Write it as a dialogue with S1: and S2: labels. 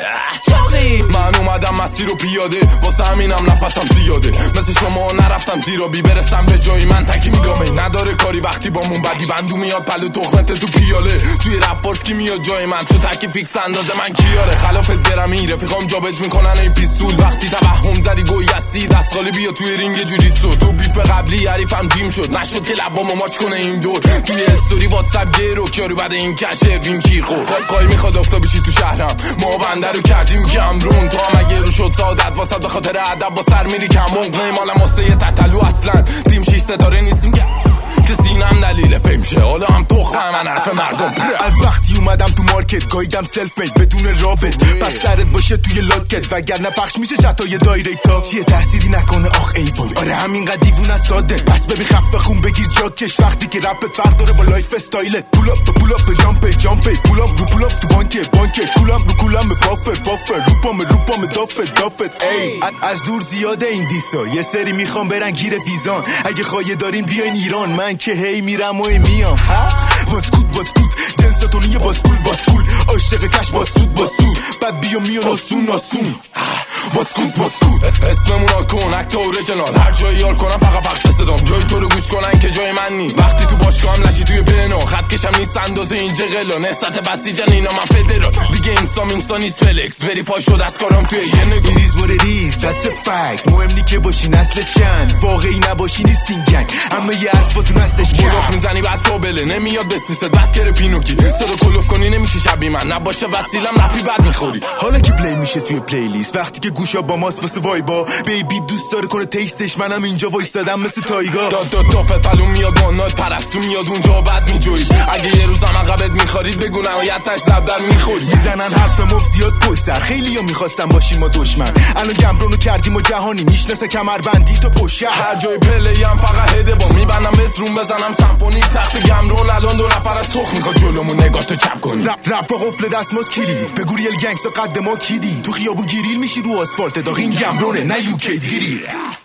S1: چاقی من اومدم مسیر رو پیاده واسه همینم نفسم زیاده مثل شما نرفتم زیرا بی برسم به جایی من تکی میگامه نداره کاری وقتی با مون بدی بندو میاد پلو تخمت تو پیاله توی رفت کی میاد جای من تو تکی فیکس اندازه من کیاره خلافت برم این رفیقام جابج میکنن این پیستول وقتی توهم زدی گوی هستی دست خالی بیا توی رینگ جوجیتسو تو بیف قبلی حریفم جیم شد نشد که لبامو ماچ کنه این دور توی استوری واتساپ گیرو کیارو بعد این کشه وین کیر خورد قای میخواد آفتابیشی تو شهرم ما بنده رو کردیم کمرون تو هم اگه رو شد سعادت واسه به خاطر ادب با سر میری کمون مالم واسه یه تتلو اصلا تیم 6 ستاره نیستیم که کسی نم دلیل فیم شه حالا هم تخمه من حرف مردم
S2: از وقتی اومدم تو مارکت گایدم سلف مید بدون رابط پس سرت باشه توی لاکت وگرنه پخش میشه چتای دایرکتا چیه تحصیلی نکنه آخ ای وای آره همینقدر دیوونه ساده پس ببین خفه خون بگیر جاکش وقتی که رپت فرق داره با لایف استایلت پول اپ جامپ پول اپ تو بانک کولم رو کولم بافر روپام دافت ای از دور زیاده این دیسا یه سری میخوام برن گیر ویزان اگه خواهی دارین بیاین ایران من که هی میرم و میام واسکوت جنستونی باسکول عاشق کش باسود بعد بیا میان آسون واسکوت اسممون آکن اکتا اوریجنال هر جایی یال کنم فقط پخش صدام جای تو رو گوش کنن که جای من نی وقتی تو باشگاه هم لشی توی پنو خط کشم نیست اندازه این جغلا نستت بسیجن اینا من فدرال دیگه انسان نیست فلکس وریفای شد از کارم توی یه نگاه ریز دست فک مهم نی که باشی نسل چند واقعی نباشی نیستین گنگ اما یه حرفاتون هستش کلوف میزنی بعد تابله نمیاد بسیست بعد کره پینوکی صدا کلوف کنی نمیشه شبیه من نباشه وسیلم رپی بعد میخوری حالا که پلی میشه توی پلیلیست وقتی که گوشا با ماست واسه وایبا بیبی دوست داره کنه تیستش منم اینجا وایسادم مثل تایگا داد فتالو میاد وانات پرستو میاد اونجا بعد میجوید اگه یه روزم عقبت میخارید بگو نهایتش زبدر میخوری میزنن حرف مف زیاد پشت سر خیلیا میخواستم باشیم ما دشمن الان گمرونو کردیم و جهانی میشناسه کمربندی تو پشت هر جای پلی هم فقط هده با میبندم بترون بزنم سمفونی تخت گمرون الان دو نفر از تخ میخواد جلومون نگاه تو چپ کنی رپ قفل دستماز کلید بگو ریل گنگستا قد ما کیدی تو خیابون گیریل میشی رو آسفالت داغ این گمرونه نه یوکی گیری